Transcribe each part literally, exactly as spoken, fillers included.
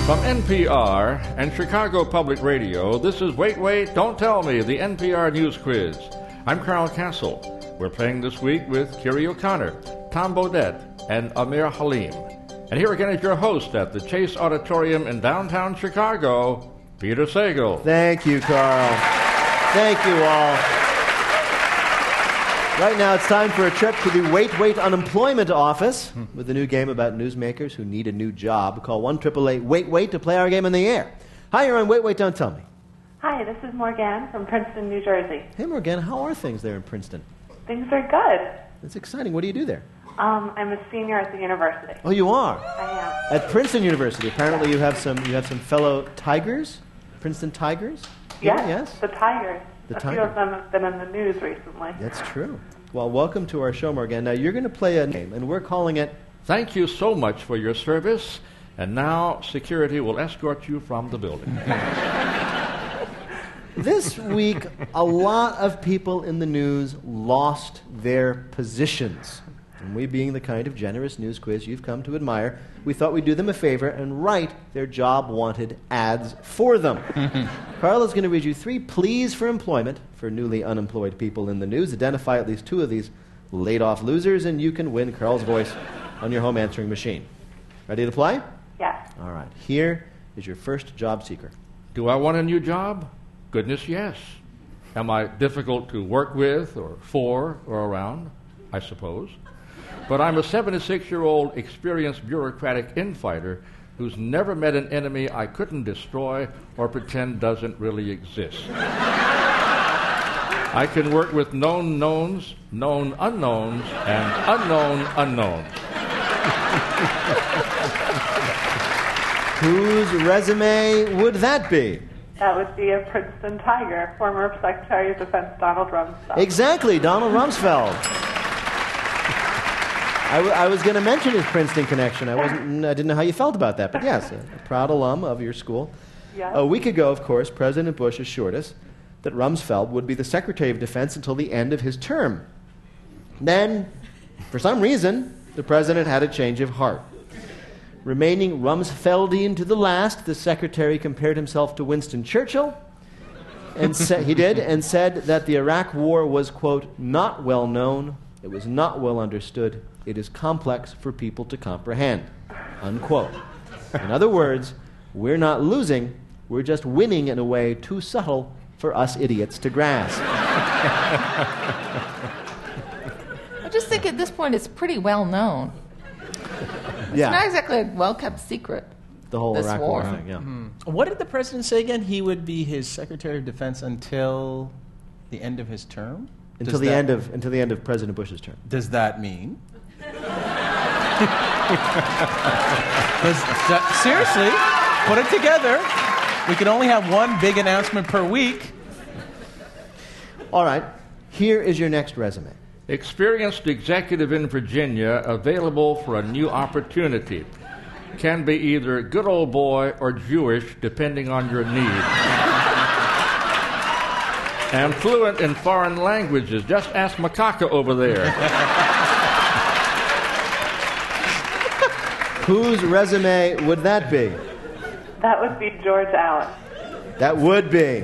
From N P R and Chicago Public Radio, this is Wait, Wait, Don't Tell Me, the N P R News Quiz. I'm Carl Castle. We're playing this week with Kiri O'Connor, Tom Bodette, and Amir Halim. And here again is your host at the Chase Auditorium in downtown Chicago, Peter Sagal. Thank you, Carl. Thank you all. Right now it's time for a trip to the Wait, Wait Unemployment Office with a new game about newsmakers who need a new job. Call one eight eight eight wait wait to play our game in the air. Hi, you're on Wait, Wait, Don't Tell Me. Hi, this is Morgan from Princeton, New Jersey. Hey, Morgan, how are things there in Princeton? Things are good. That's exciting. What do you do there? Um, I'm a senior at the university. Oh, you are? I am. At Princeton University. Apparently you have some you have some fellow Tigers? Princeton Tigers? Yes, Yeah, yes? the Tigers. The a Tigers. few of them have been in the news recently. That's true. Well, welcome to our show, Morgan. Now, you're going to play a game, and we're calling it... Thank you so much for your service, and now security will escort you from the building. This week, a lot of people in the news lost their positions. And we, being the kind of generous news quiz you've come to admire, we thought we'd do them a favor and write their job-wanted ads for them. Carl is going to read you three pleas for employment for newly unemployed people in the news. Identify at least two of these laid-off losers, and you can win Carl's voice on your home answering machine. Ready to play? Yes. All right. Here is your first job seeker. Do I want a new job? Goodness, yes. Am I difficult to work with or for or around? I suppose. But I'm a seventy-six-year-old experienced bureaucratic infighter who's never met an enemy I couldn't destroy or pretend doesn't really exist. I can work with known knowns, known unknowns, and unknown unknowns. Whose resume would that be? That would be a Princeton Tiger, former Secretary of Defense Donald Rumsfeld. Exactly, Donald Rumsfeld. I, w- I was going to mention his Princeton connection. I wasn't. I didn't know how you felt about that, but yes, a, a proud alum of your school. Yes. A week ago, of course, President Bush assured us that Rumsfeld would be the Secretary of Defense until the end of his term. Then, for some reason, the president had a change of heart. Remaining Rumsfeldian to the last, the secretary compared himself to Winston Churchill, and sa- he did, and said that the Iraq War was, quote, not well known, it was not well understood, it is complex for people to comprehend, unquote. In other words, we're not losing, we're just winning in a way too subtle for us idiots to grasp. I just think at this point it's pretty well known. It's Yeah, not exactly a well-kept secret. the whole this Iraq War war. thing, yeah. What did the president say again? He would be his Secretary of Defense until the end of his term? Until Does the that- end of until the end of President Bush's term. Does that mean? Does that- seriously, put it together. We can only have one big announcement per week. All right, here is your next resume. Experienced executive in Virginia available for a new opportunity. Can be either good old boy or Jewish, depending on your need. And fluent in foreign languages. Just ask Makaka over there. Whose resume would that be? That would be George Allen. That would be.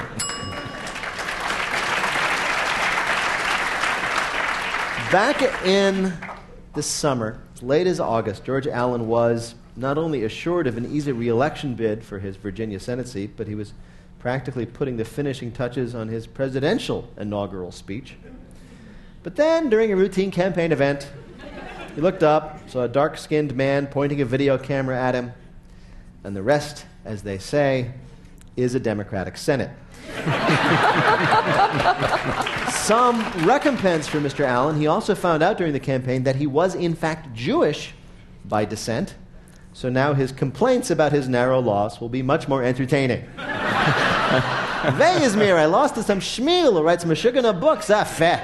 Back in the summer, as late as August, George Allen was not only assured of an easy re-election bid for his Virginia Senate seat, but he was practically putting the finishing touches on his presidential inaugural speech. But then, during a routine campaign event, he looked up, saw a dark-skinned man pointing a video camera at him, and the rest, as they say, is a Democratic Senate. Some recompense for Mister Allen. He also found out during the campaign that he was, in fact, Jewish by descent, so now his complaints about his narrow loss will be much more entertaining. Ve'izmir, I lost to some schmeal who writes Meshuggah books. Ah, feh.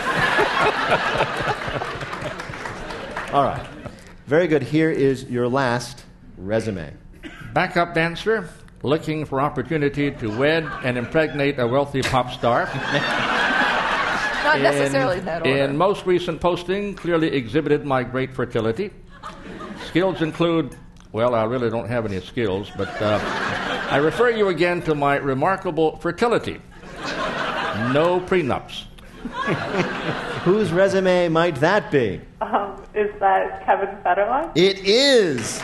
All right. Very good. Here is your last resume. Backup dancer, looking for opportunity to wed and impregnate a wealthy pop star. Not necessarily in that order. In most recent posting, clearly exhibited my great fertility. Skills include Well, I really don't have any skills, but uh, I refer you again to my remarkable fertility. No prenups. Whose resume might that be? Um, is that Kevin Federline? It is.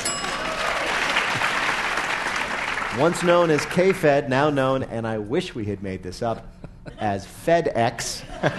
Once known as K-Fed, now known, and I wish we had made this up, as FedEx.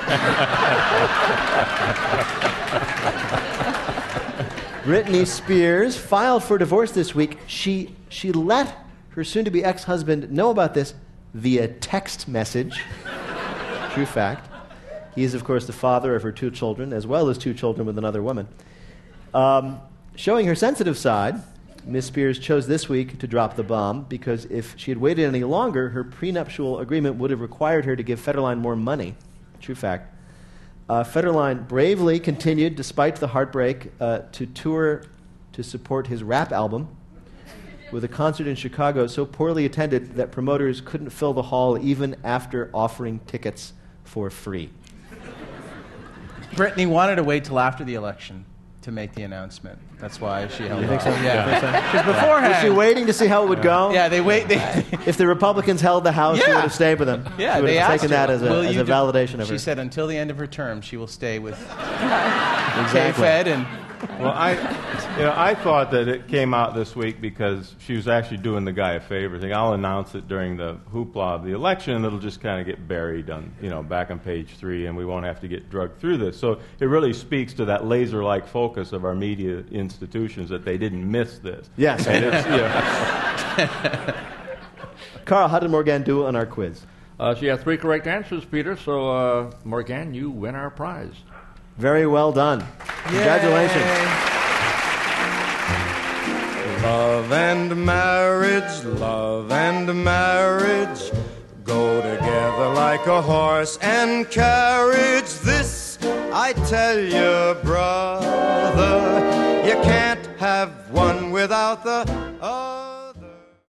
Britney Spears filed for divorce this week. She, she let her soon-to-be ex-husband know about this via text message. True fact. He is, of course, the father of her two children, as well as two children with another woman. Um, showing her sensitive side, Miz Spears chose this week to drop the bomb because if she had waited any longer, her prenuptial agreement would have required her to give Federline more money. True fact. Uh, Federline bravely continued, despite the heartbreak, uh, to tour to support his rap album with a concert in Chicago so poorly attended that promoters couldn't fill the hall even after offering tickets for free. Britney wanted to wait till after the election to make the announcement. That's why she held You think off. so? Yeah. Because beforehand... Was she waiting to see how it would go? Yeah, they wait... They, If the Republicans held the House, she Yeah. would have stayed with them. yeah, she would they have asked taken her, that as a, "Will as you a do-" validation of She her. said until the end of her term, she will stay with Exactly. K-Fed and... Well, I, you know, I thought that it came out this week because she was actually doing the guy a favor. Thing. I'll announce it during the hoopla of the election, and it'll just kind of get buried on, you know, back on page three, and we won't have to get drugged through this. So it really speaks to that laser-like focus of our media institutions that they didn't miss this. Yes. And it's, you know, Carl, how did Morgan do on our quiz? Uh, she had three correct answers, Peter, so, uh, Morgan, you win our prize. Very well done. Congratulations. Love and marriage, love and marriage go together like a horse and carriage. This I tell you, brother, you can't have one without the other.